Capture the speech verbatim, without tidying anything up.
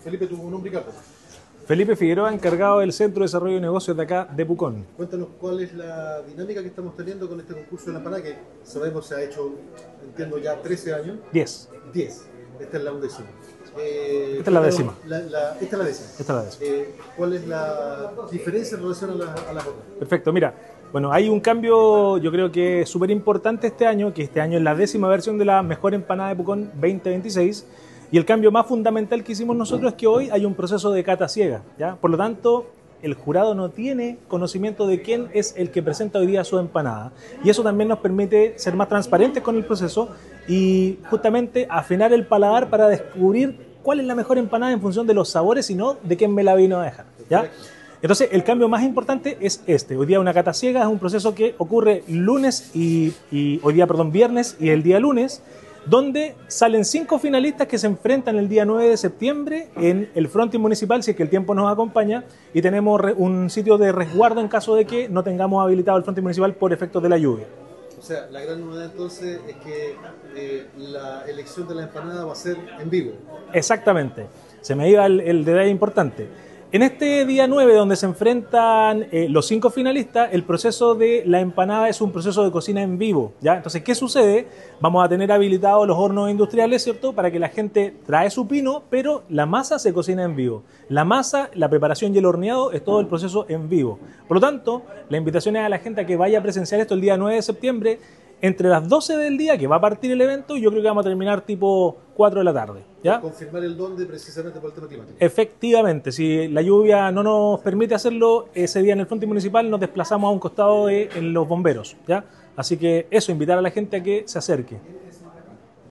Felipe, tu nombre y cargo. Felipe Figueroa, encargado del Centro de Desarrollo de Negocios de acá, de Pucón. Cuéntanos cuál es la dinámica que estamos teniendo con este concurso de la empanada, que sabemos se ha hecho, entiendo, ya trece años. diez. diez. Esta es la undécima. Eh, Esta es la décima. La, la, esta es la décima. Esta es la décima. Eh, ¿Cuál es la diferencia en relación a las a la otras? Perfecto, mira. Bueno, hay un cambio, yo creo que súper importante este año, que este año es la décima versión de la mejor empanada de Pucón veinte veintiséis. Y el cambio más fundamental que hicimos nosotros es que hoy hay un proceso de cata ciega, ¿ya? Por lo tanto, el jurado no tiene conocimiento de quién es el que presenta hoy día su empanada. Y eso también nos permite ser más transparentes con el proceso y justamente afinar el paladar para descubrir cuál es la mejor empanada en función de los sabores y no de quién me la vino a dejar, ¿ya? Entonces, el cambio más importante es este. Hoy día una cata ciega es un proceso que ocurre lunes y, y hoy día, perdón, viernes y el día lunes, donde salen cinco finalistas que se enfrentan el día nueve de septiembre en el frontis municipal, si es que el tiempo nos acompaña, y tenemos un sitio de resguardo en caso de que no tengamos habilitado el frontis municipal por efectos de la lluvia. O sea, la gran novedad entonces es que eh, la elección de la empanada va a ser en vivo. Exactamente, se me iba el, el detalle importante. En este día nueve, donde se enfrentan eh, los cinco finalistas, el proceso de la empanada es un proceso de cocina en vivo, ¿ya? Entonces, ¿qué sucede? Vamos a tener habilitados los hornos industriales, ¿cierto? Para que la gente trae su pino, pero la masa se cocina en vivo. La masa, la preparación y el horneado es todo el proceso en vivo. Por lo tanto, la invitación es a la gente a que vaya a presenciar esto el día nueve de septiembre, entre las doce del día, que va a partir el evento, y yo creo que vamos a terminar tipo cuatro de la tarde, ¿ya? Confirmar el dónde precisamente por el tema climático. Efectivamente, si la lluvia no nos permite hacerlo, ese día en el frontis municipal nos desplazamos a un costado de en los bomberos, ¿ya? Así que eso, invitar a la gente a que se acerque.